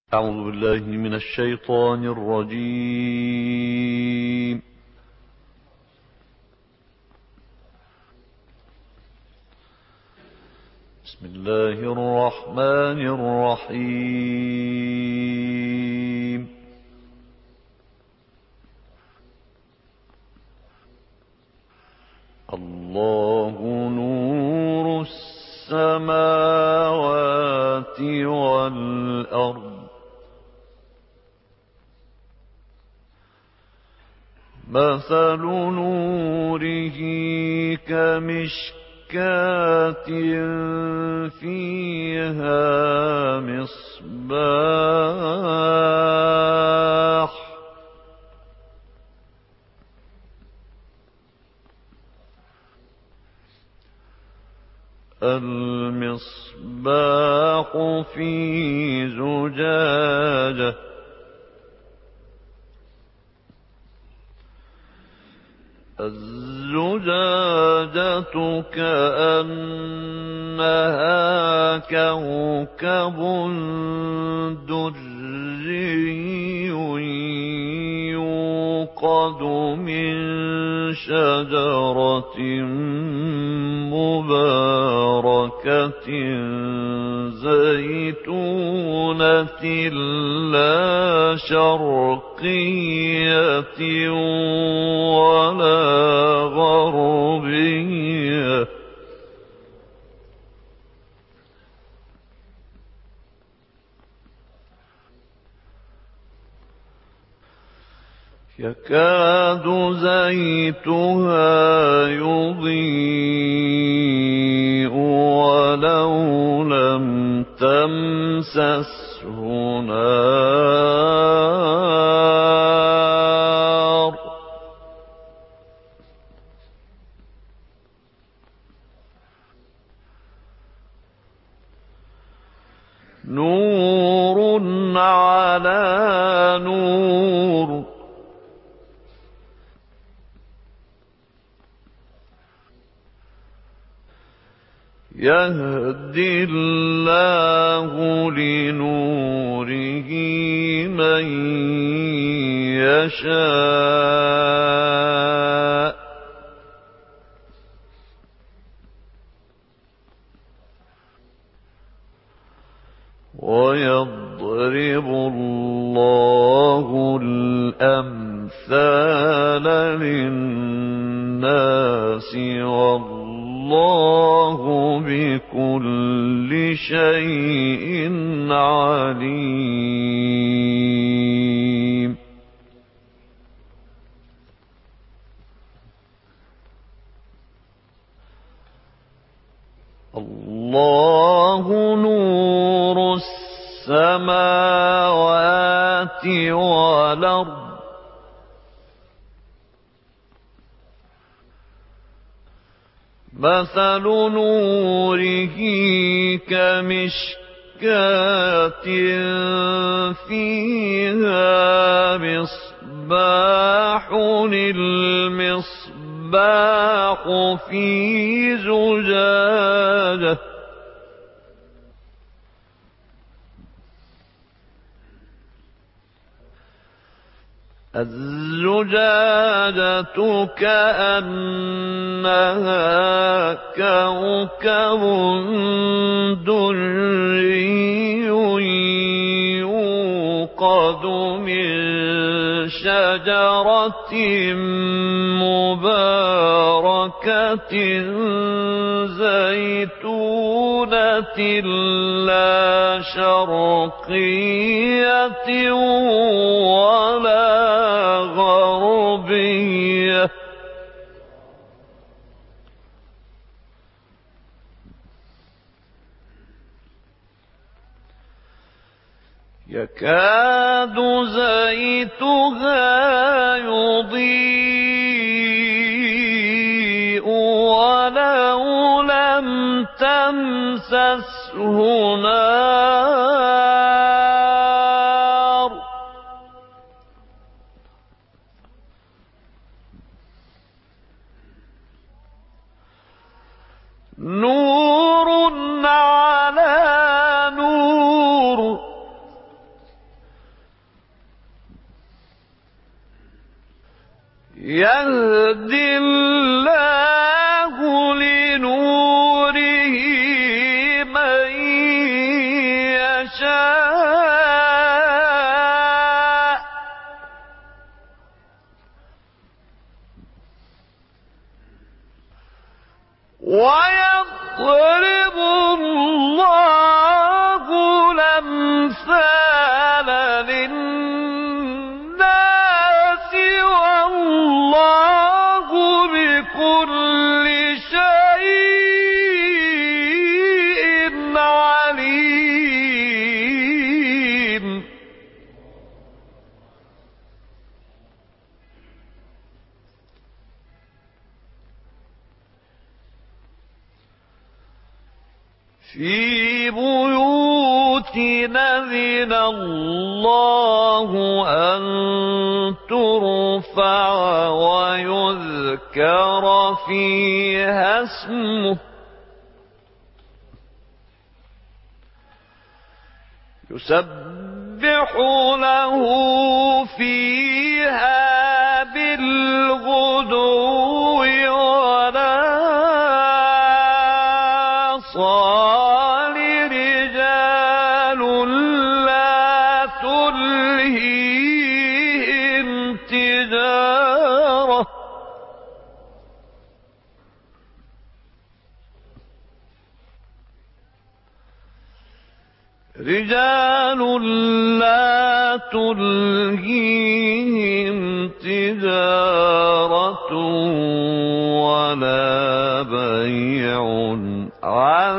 أعوذ بالله من الشيطان الرجيم. بسم الله الرحمن الرحيم. الله نور السماوات والأرض. مثل نوره كمشكاة فيها مصباح المصباح في زجاجة الزجاجة كأنها كوكب دري يوقد من شجرة مباركة زيتونة لا شرقية ولا غربية يكاد زيتها يضيء ولو لم تمسسه نار نور على نور يهدي الله لنوره من يشاء ويضرب الله الأمثال للناس والله بكل شيء عليم. الله نور السماوات والأرض. مثل نوره كمشكاة فيها مصباح المصباح في زجاجة الزجاجة كأنها كوكب دري يوقد من شجرة مباركة زيتونة لا شرقية ولا غربية يكاد زيتها يضيء ولو لم تمسسه نار نور. يهدي الله لنوره من يشاء ويضرب الله الأمثال للناس والله بكل شيء عليم. في بيوت أذن الله أن ترفع ويذكر فيها اسمه يسبح له فيها بالغدو ولا صال رجال لا تلهيهم تجارة رجال لا تلهيهم تجارة ولا بيع عن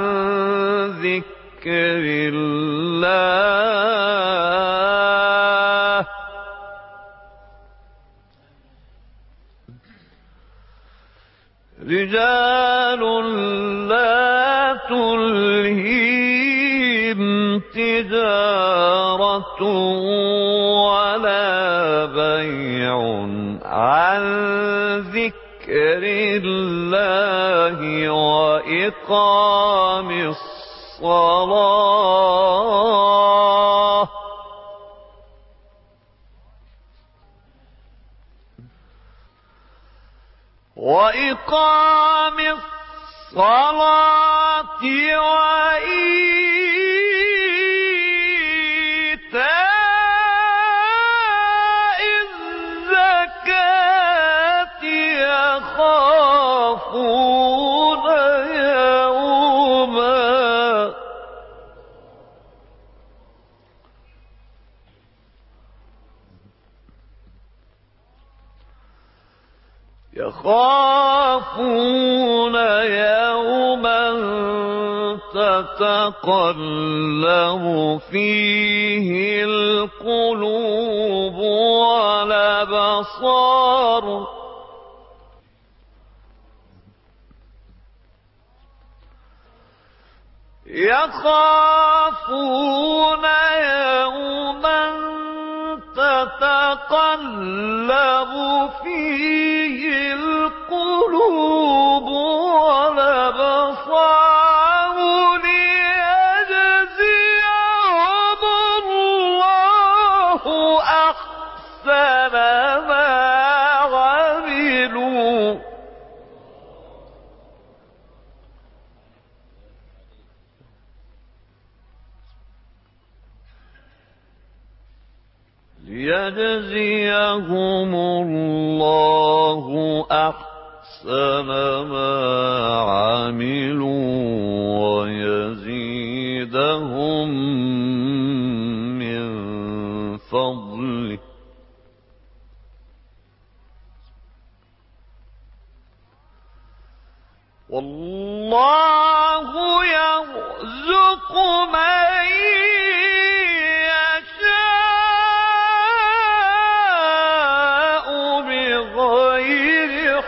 ذكر الله رجال لا تلهيهم تجارة ولا بيع عن ذكر الله وإقام الصلاة وإيتاء الزكاة يخافون يوما تتقلب فيه القلوب والأبصار يخافون يوما تتقلب فيه القلوب والأبصار ليجزيهم الله أحسن ما عملوا ليجزيهم الله أحسن ما عملوا ويزيدهم من فضله والله يرزق من بغير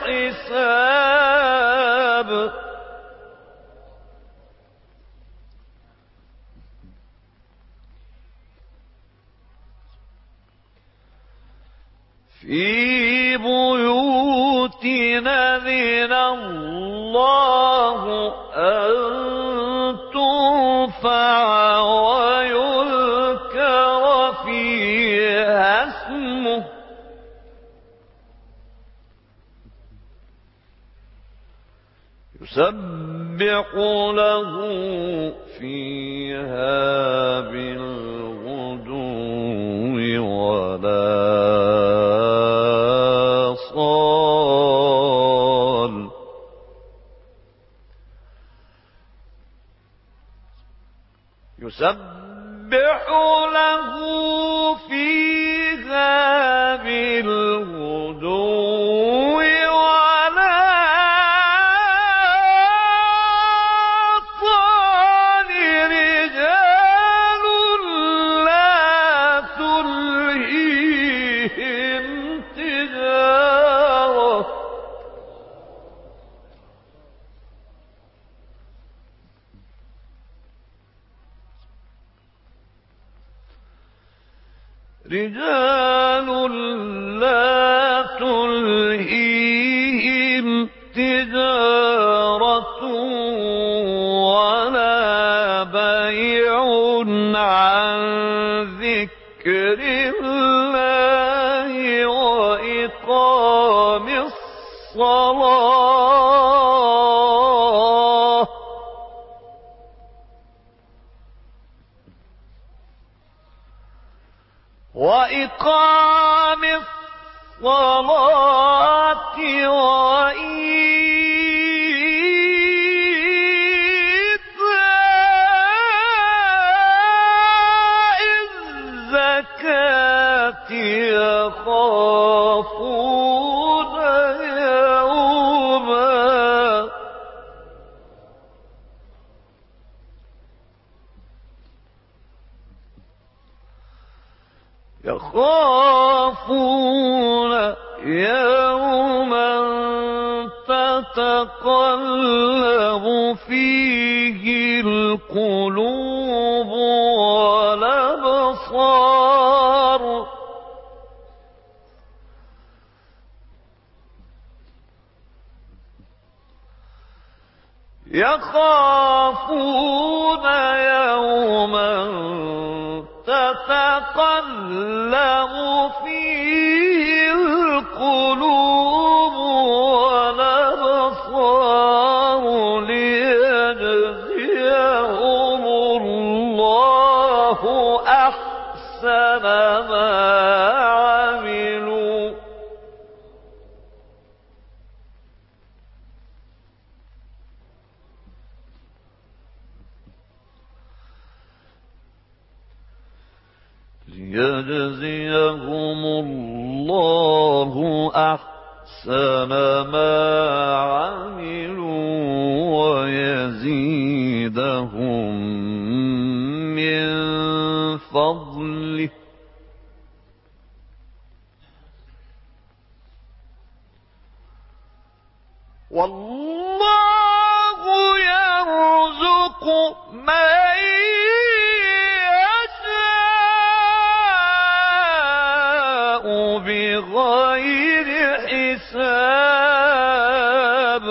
حساب في بيوت أذن الله أن ترفع ويذكر فيها اسمه يسبح له فيها بالغدو ولا صال يسبح له فيها بالغدو رجال لا تلهيهم تجارة ولا بيع عن ذكر الله وإقام الصلاة وإيتاء الزكاة يخافون يوما تتقلب فيه القلوب والأبصار يخافون يوما تتقلب فيه القلوب والأبصار ليجزيهم الله أحسن ما عملوا أحسن ما عملوا ويزيدهم من فضله والله يرزق من بغير حساب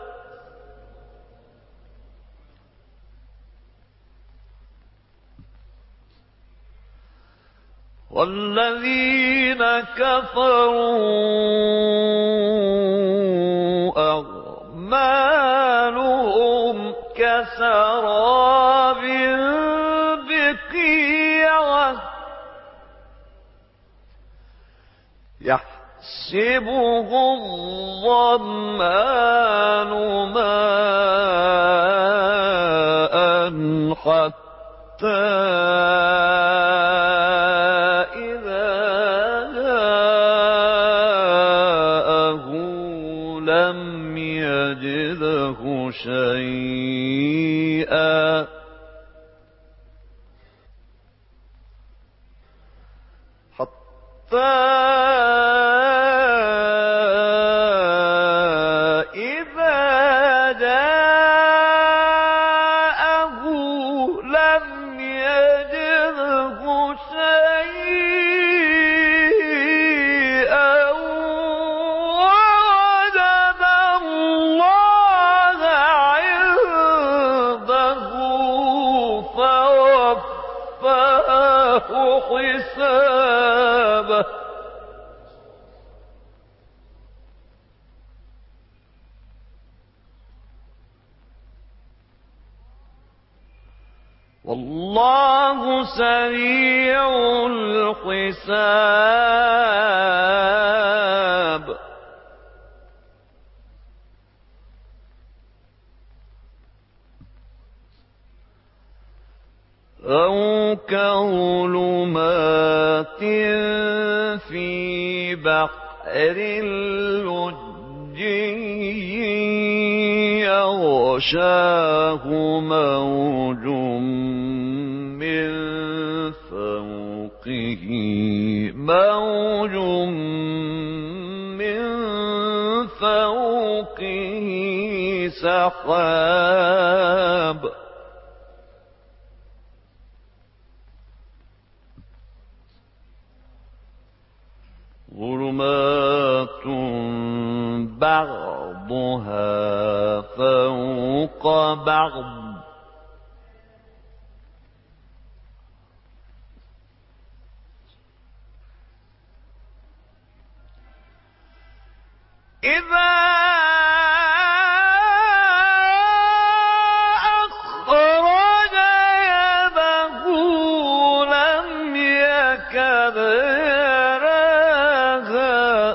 والذين كفروا أعمالهم كسراب بقيعة يحسبه الظمآن ماء حتى إذا جاءه لم يجده شيئا حتى حسابه والله سريع الحساب أو كظلمات في بحر لجي يغشاه موج من فوقه موج من فوقه سحاب ظلمات بعضها فوق بعض إذا أخرج يده لم يكد يراها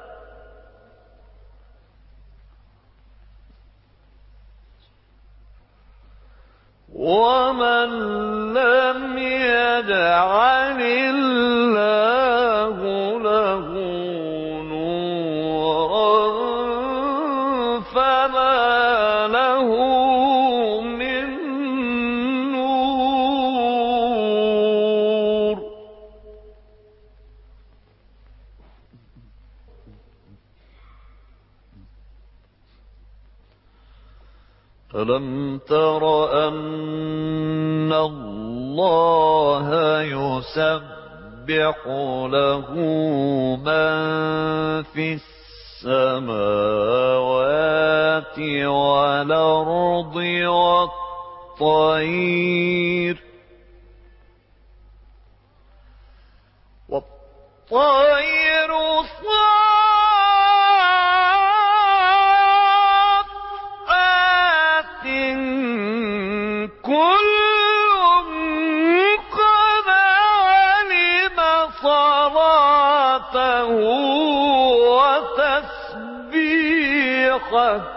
ومن لم يجعل الله له نورا فما له من نور ألم تر أن الله يسبح له من في السماوات والأرض والطير صافات كل قد علم صلاته وتسبيحه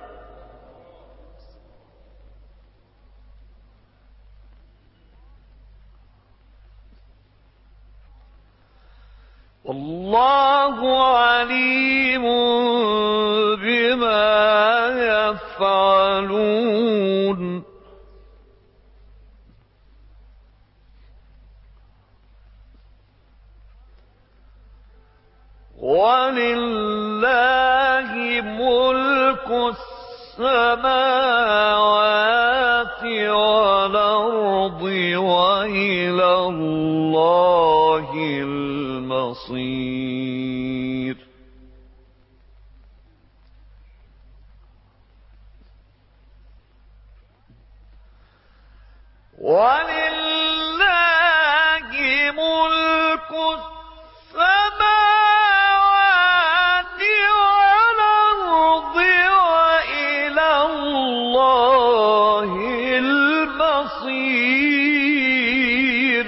والله عليم بما يفعلون ولله ملك السماوات والأرض وإلى الله المصير ولله ملك السماوات والأرض وإلى الله المصير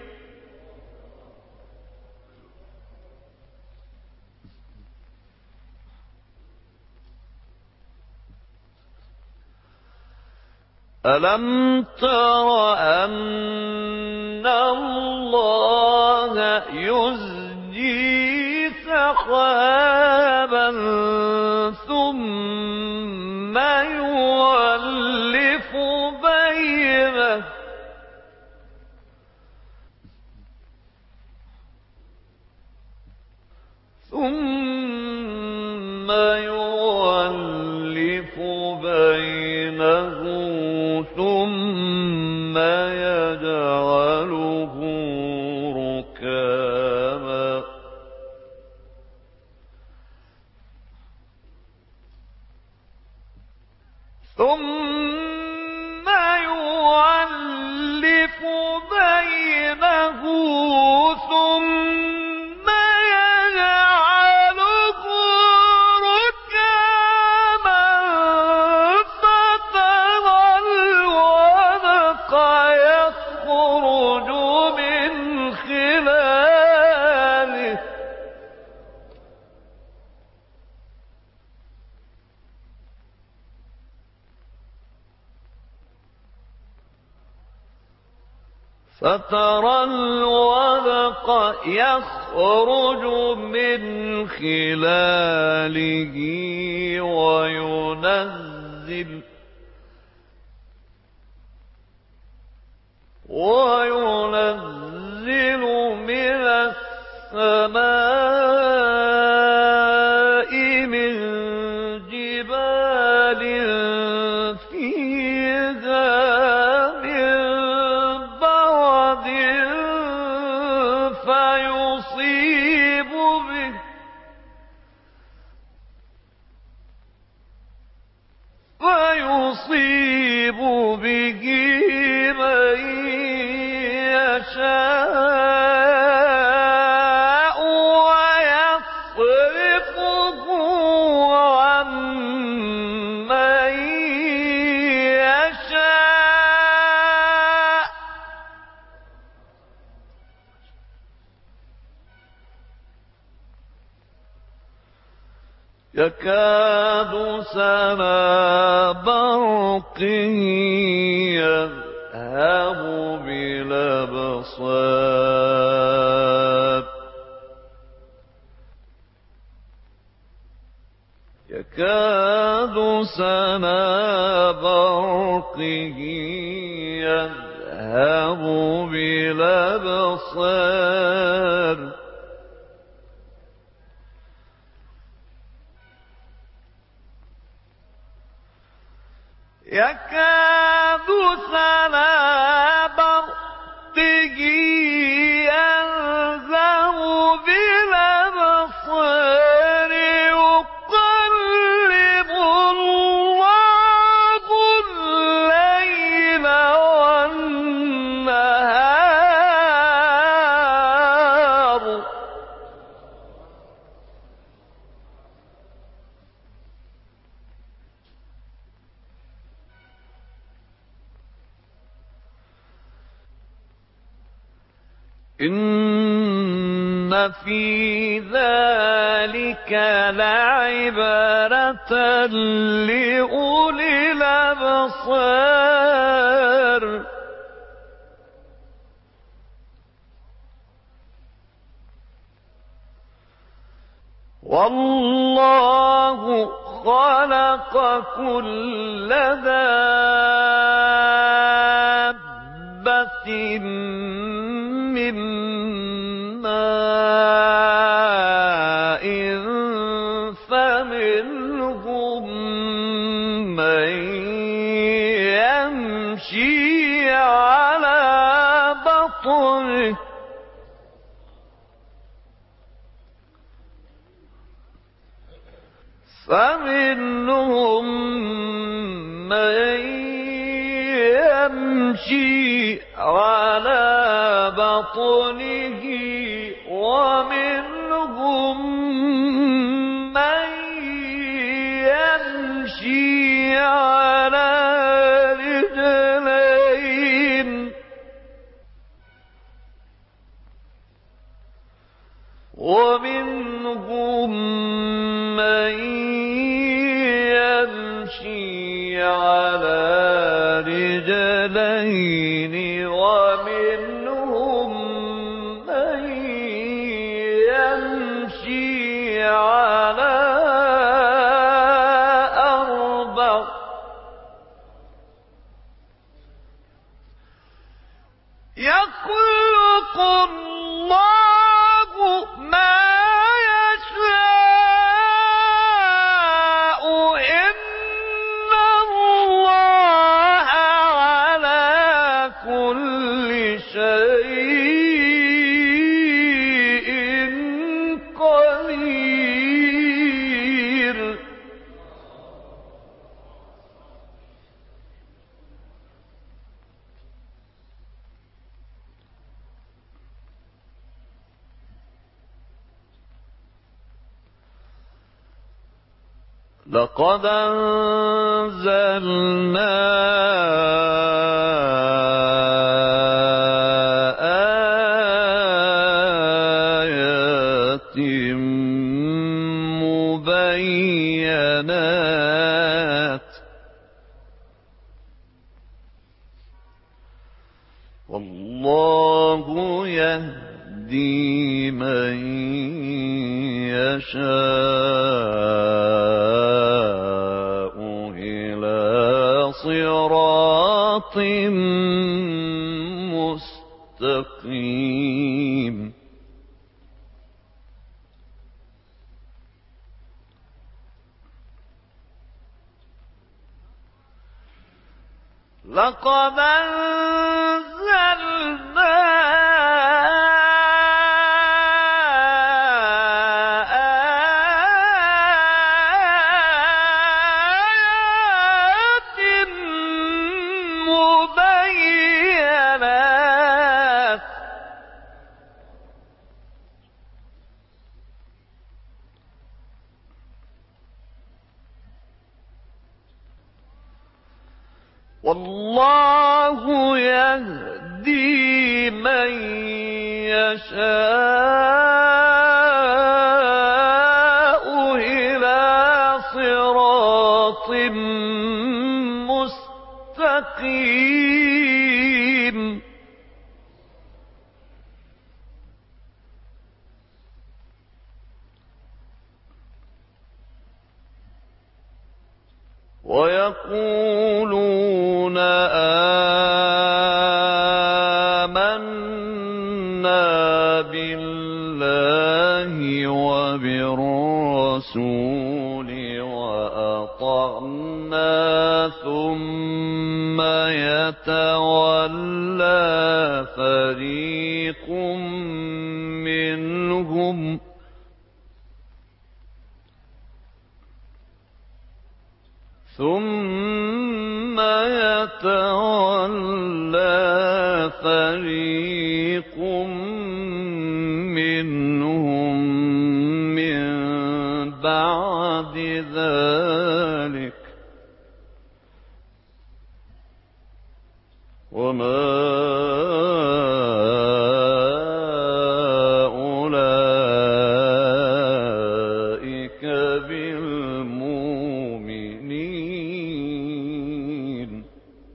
ألم تر أن الله يزجي سحابا ثم يؤلف بينه ثم يجعله ركاما ثم يؤلف بينه ثم يجعله فترى الودق يخرج من خلاله وينزل من السماء من جبال فيها من برد فيصيب به من يشاء ويصرفه عن من يشاء يكاد سنا برقه يذهب بالأبصار يكاد سنا برقه يذهب بالأبصار يكاد سنا برقه يذهب بالأبصار يقلب الله الليل والنهار إن في ذلك لعبرة لأولي الأبصار والله خلق كل دابة من ماء فمنهم من يمشي على بطنه فمنهم من يمشي على بطنه ومنهم من يمشي على رجلين ومنهم من يمشي على رجلين ومنهم من يمشي على أربع يخلق الله ما يشاء إن الله على كل شيء قدير لقد أنزلنا آيات مبينات والله يهدي من يشاء إلى صراط مستقيم لقد أنزلنا آيات مبينات والله يهدي من يشاء إلى صراط مستقيم ويقولون آمنا بالله وبالرسول وأطعنا ثم يتولى فريق منهم من بعد ذلك وما أولئك بالمؤمنين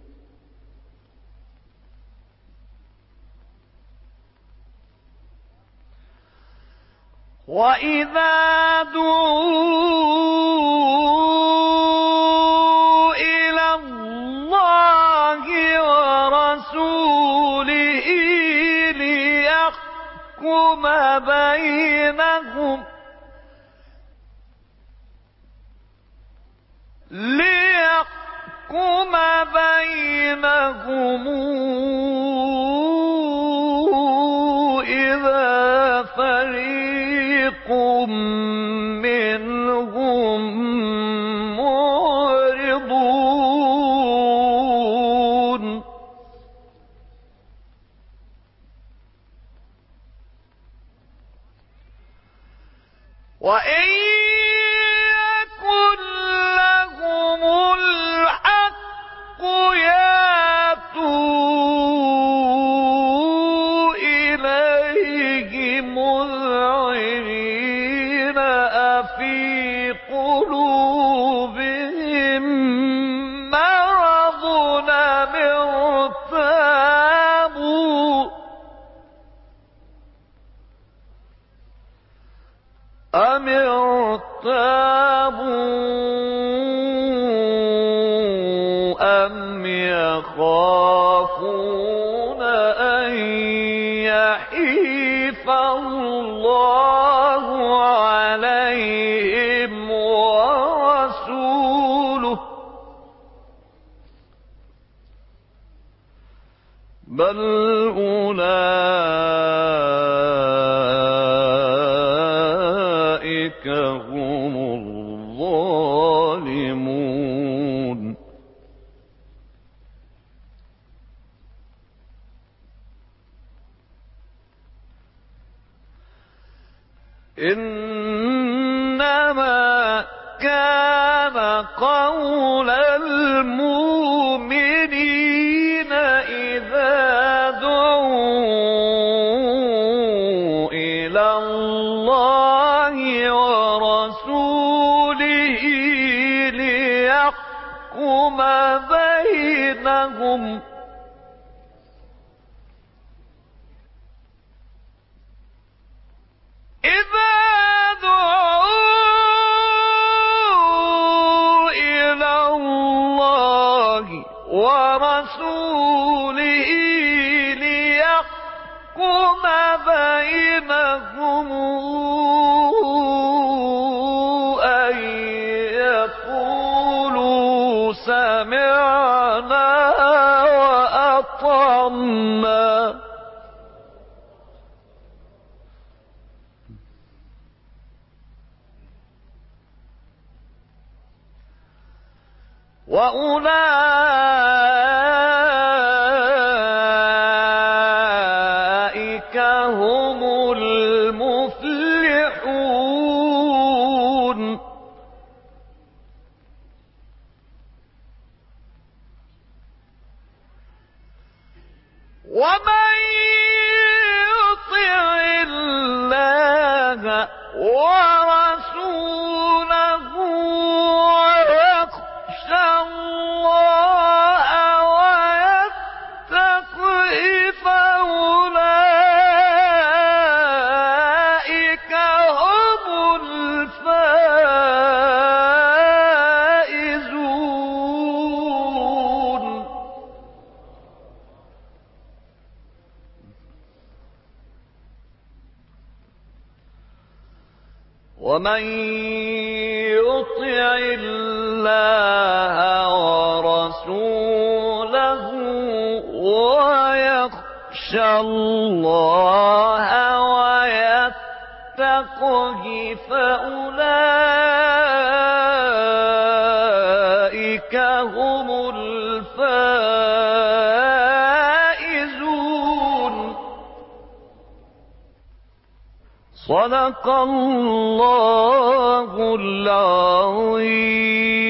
وإذا دعوا إلى الله ورسوله ليحكم بينهم إذا فريق منهم معرضون وإن يكن لهم الحق يأتوا إليه مذعنين أفي قلوبهم مرض أم ارتابوا أم يخافون أن يحيف الله عليهم ورسوله بل أولئك هم الظالمون إنما كان قول المؤمنين إذا دعوا إلى الله ورسوله ليحكم بينهم بينهم أن يقولوا سمعنا وأطعنا وأولئك هم المفلحون ومن يطع الله ورسوله ويخشى الله ويتقه فأولئك هم الفائزون ومن يطع الله ورسوله ويخشى الله ويتقه فأولئك هم الفائزون صدق الله العظيم.